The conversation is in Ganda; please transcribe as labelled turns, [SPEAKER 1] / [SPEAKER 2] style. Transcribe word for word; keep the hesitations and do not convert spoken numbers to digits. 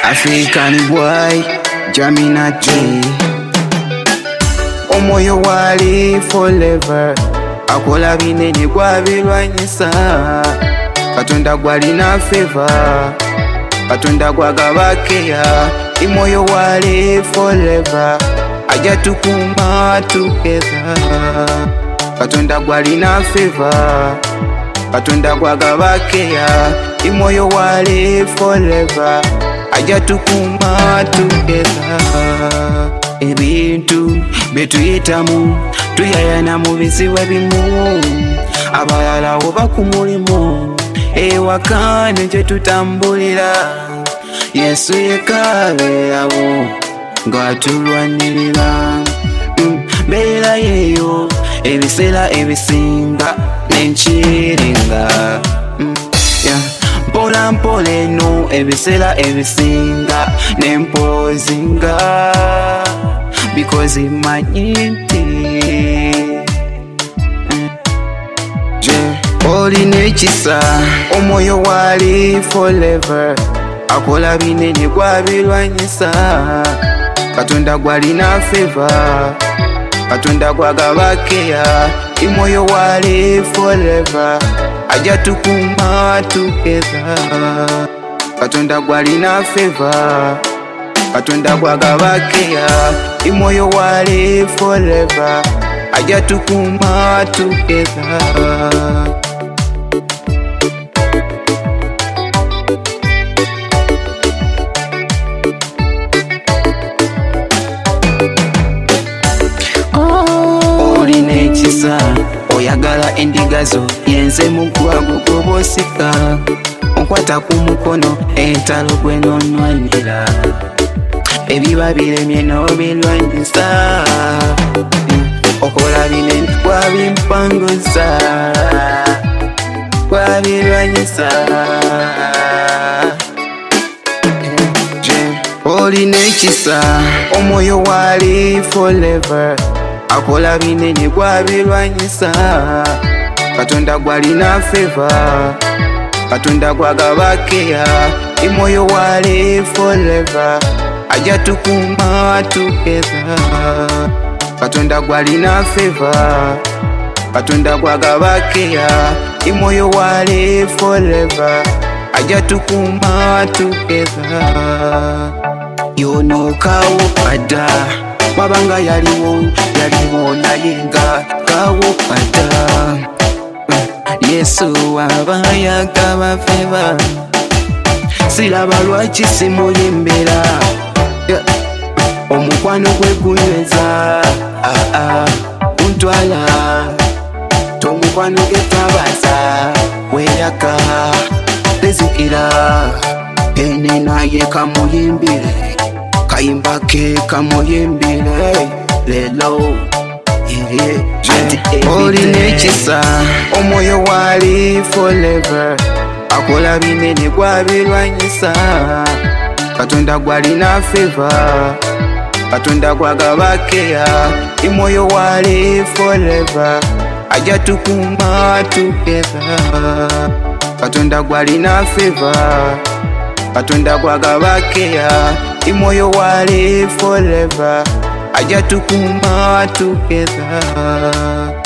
[SPEAKER 1] African boy, Jamina J. Omwoyo wali forever. Akola binene gwa bilwanyisa. Katonda gwalina favor. Katonda gwagabakeya. Imwoyo wali forever. Aja tukuma together. Katonda gwalina favor. Katonda gwagabakeya. Imwoyo wali forever. Aja tukuma together. Ebintu betuyitamu tuyayana mu bizibu ebimu, abalala oba ku mulimu, ewaka gye tutambulira. Yesu yekka abeerawo ng'atulwanirira. Mbeera yeeyo ebiseera ebisinga n'enkiringa. Mpola mpola eno ebiseera ebisinga n'empozinga, because imanyi nti olina ekisa. Omwoyo wali forever. Akola binene gwabirwanyisa. Katonda gwalina favor. Katonda gwagabakeya. Imwoyo wali forever. Aja tukuma together. Katonda gwalina favor. Katonda gwagabakeya. Imwoyo wali forever. Aja tukuma together. Oyagala endigazo yenze mugwago gobosika. Onkwata ku mukono entalo gwe nonwanira. Ebiba biremye n'obilwanyisa. Okola binene gwabimpanguza. Gwabirwanyisa. Olina ekisa. Omwoyo wali forever. Akola binene gwabirwanyisa. Katonda gwalina favor. Katonda gwagabakeya. Imwoyo wali forever. Aja tukuma together. Katonda gwalina favor. Katonda gwagabakeya. Imwoyo wali forever. Aja tukuma together. Yonokawo pada. Wabanga yaliwo, yaliwo naye nga kawopada. Yesu abayagaba favor. Siraba lwaki simuyimbira. Omukwano gwe gunyweza. Untwala tomukwano getabaza. Weyaka tezikira. Ene naye kamuyimbire. Kayimba ke kamuyimbire lelo. Olina ekisa. Omwoyo wali forever. Akola binene gwabirwanyisa. Katonda gwalina favor. Katonda gwagabakeya. Imwoyo wali forever. Aja tukuma together. Katonda gwalina favor. Katonda gwagabakeya. Imwoyo wali forever. Aja tukuma together.